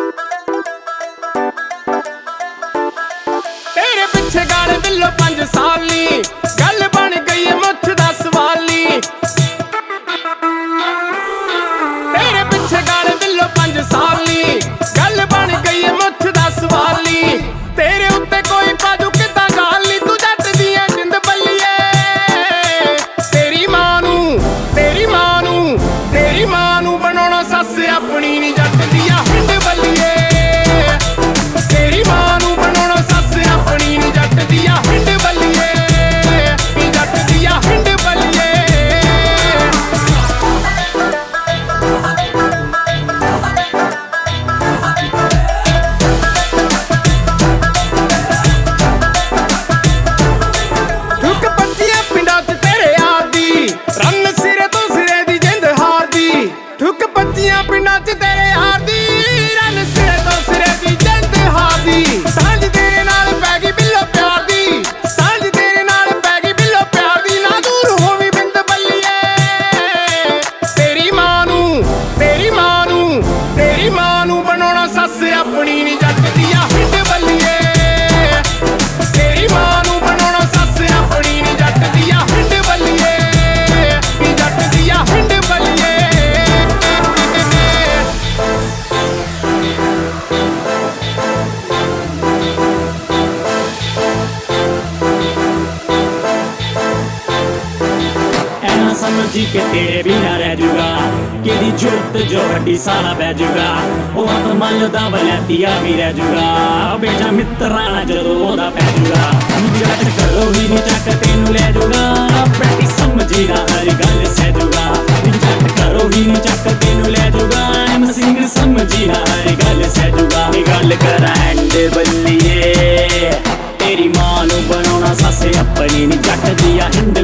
तेरे पिछे गाल दिलों 5 साली गल बन गई है मुठ दा सवाली। तेरे पिछे गाल दिलों 5 साली गल बन गई है मुठ दा सवाली। तेरे उत्ते कोई पाजू किदां गाल नी तू जट दियां जिंद बल्लिए। तेरी मां नू बनाउणा सस अपनी नी जट दिया हिंड बल्लिए। तेरी मां नू बनाउणा सस अपनी नी जट दिया हिंड बल्लिए। नी जट दिया हिंड बल्लिए। ठुक पच्चियां पिंडां च तेरे यार दी रन सिरे तो सिरे दी जिंद हार दी। ठुक पच्चियां पिंडां च तेरे यार दी रन सिरे तो सिरे दी जिंद हार दी। सांझ तेरे नाल पै गई बिल्लो प्यार दी। सांझ तेरे नाल पै गई बिल्लो प्यार दी। ना दूर होवी बिंद बल्लिए। तेरी मां नू बनाउणा सस अपनी नी जट दिया हिंड बल्लिए। तेरी मां नू बनाउणा सस अपनी नी जट दिया हिंड बल्लिए। नी जट दिया हिंड बल्लिए। ऐना समझी के तेरे बिना रह जूगा कि जुर्त जो वड्डी साला बह जूगा। ओ हथ मलदा वलैतिया भी रह जूगा बेटा मित्राना जदों ओदा पै जूगा। जट करो ही नी चक तेनू लै जूगा प्रैक्टिस समझी ना हर गल सह जूगा। जट करो ही नी चक तेनू लै जूगा एम सिंह समझी ना हर गल सह जूगा। गल करा एंड बल्लिए तेरी मां नू बनाउणा सस अपनी नी जट दिया हिंड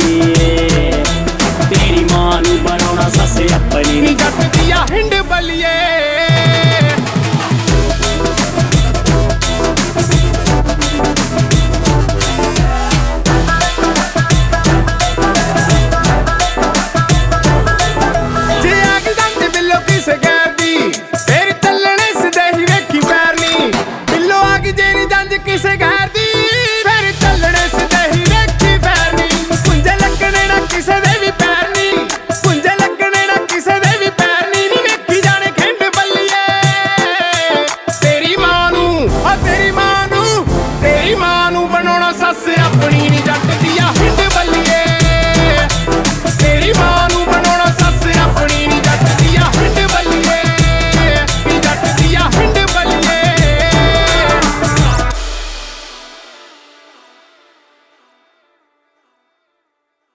बल्लिए। तेरी मां नू बनाउणा सस अपनी नी जट दिया हिंड बल्लिए।